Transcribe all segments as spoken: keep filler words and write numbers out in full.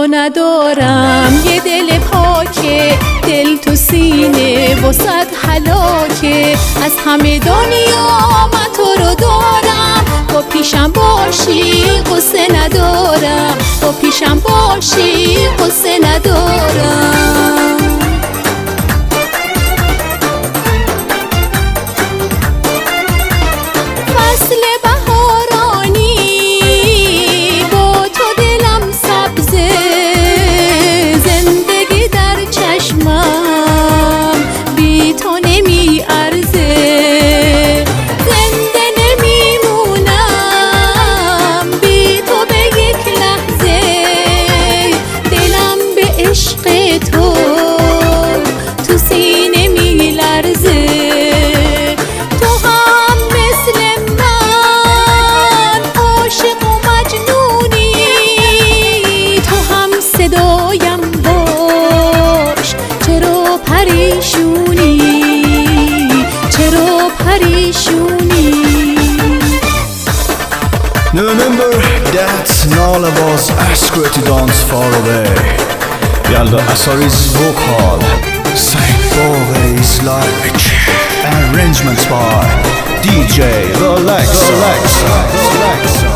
ندارم یه دل پاکه، دل تو سینه واسد حلاکه. از همه دنیا من تو رو دارم، با پیشم باشی قصه ندارم، با پیشم باشی قصه ندارم. فصل بهارانی با تو دلم سبزه، زندگی در چشمم بی تو نمی ارزه. زنده نمیمونم بی تو به یک لحظه، دلم به عشق تو تو سینه می لرزه. صدایم باش چرا پریشونی، چرا پریشونی. Remember that none of us asked you to dance far away. Yalda Asari's vocal sang always like arrangements by D J Relaxa. Relaxa. Relaxa.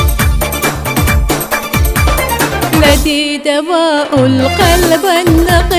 لدي دواء القلب النقي